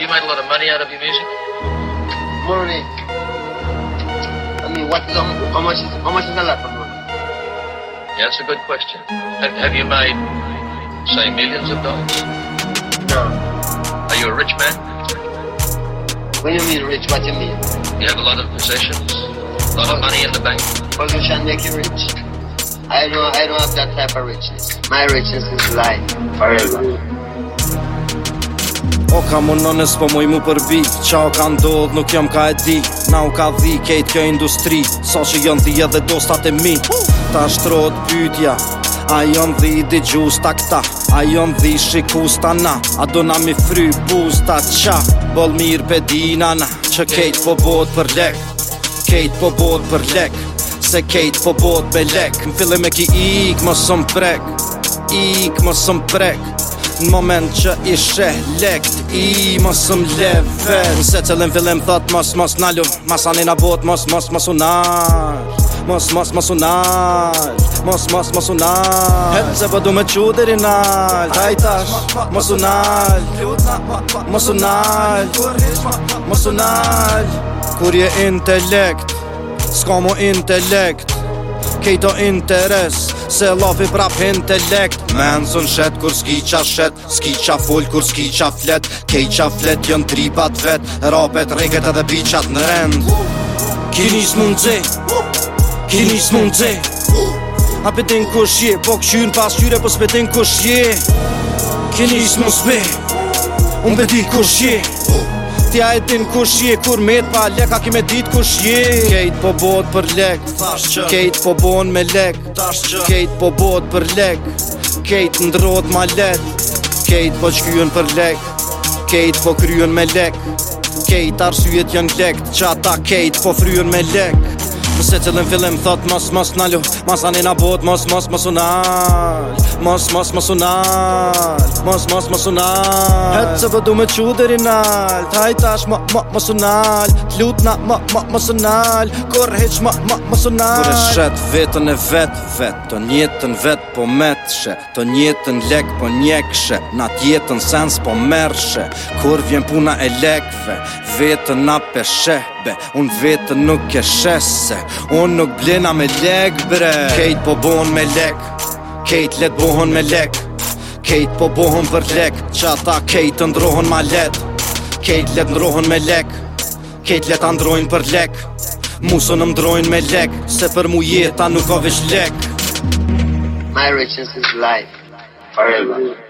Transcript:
you made a lot of money out of your music? Money. I mean, how much is a lot of money? Yeah, that's a good question. Have you made, say, millions of dollars? No. Are you a rich man? When you mean rich, what you mean? You have a lot of possessions? A lot of money in the bank? Position make you rich. I don't have that type of richness. My richness is life, forever. O ka mundones po muj mu përbi Qa o ka ndodh nuk jam ka e di Na u ka dhi kejt kjo industri Sa që jën dhi edhe dostat e mi Ta shtrot pytja A jën dhi di gjus ta këta A jën dhi shikus ta na A do na mi fry buz ta qa Bol mir pe dina na Që kejt po bot për lek Kejt po bot për lek Se kejt po bot me lek M'fille me ki ik mos më prek Ik mos më prek Në moment që ishe lekt I mos m'leve Se cëllën fillim thot mos nalu Masanin a bot mos unar Mos unar Mos unar Het se po du me qu deri nal Hajtash Mos unar Mos unar Mos unar Kur je intelekt S'ka mu intelekt Kejto interes Se lafi prap intelekt Menzën shet kur s'ki qa shet S'ki qa full kur s'ki qa flet Kej qa flet jën tripat vet Rapet, reket edhe biqat në rend Kini s'mund zi Kini s'mund zi A pëtin kush je Po këshyr pas qyre po s'petin kush je Kini s'mund s'be Unë bedi kush je Tja e din kush je Kur met pa leka ki me dit kush je Kejt po bot për lek Kejt po bon me lek Kejt po bot për lek Kejt ndrot ma let Kejt po qkyen për lek Kejt po kryen me lek Kejt arsyet jën lekt Qata kejt po fryen me lek Mëse cëllën fillim thot mos nalu Masanin a bot mos unal Mos unal Mos unal Het se po du me qu deri nal Hajtash mos unal T'lut na mos unal Kur heq mos unal Kur e shet vetën e vet Të njetën vet po metshe Të njetën lek po njekshe Na tjetën sens po mershe Kur vjen puna e lekve Vetën na peshebe Unë vetën nuk e shese Unë nuk blena me lek bre Kejt po bohon me lek Kejt let bohon me lek Kejt po bohon për lek Qata kejt ndrohon ma let Kejt let ndrohon me lek Kejt let androjnë për lek Musën ndrojnë me lek Se për mu jeta nuk o vesh lek My richness is life, forever.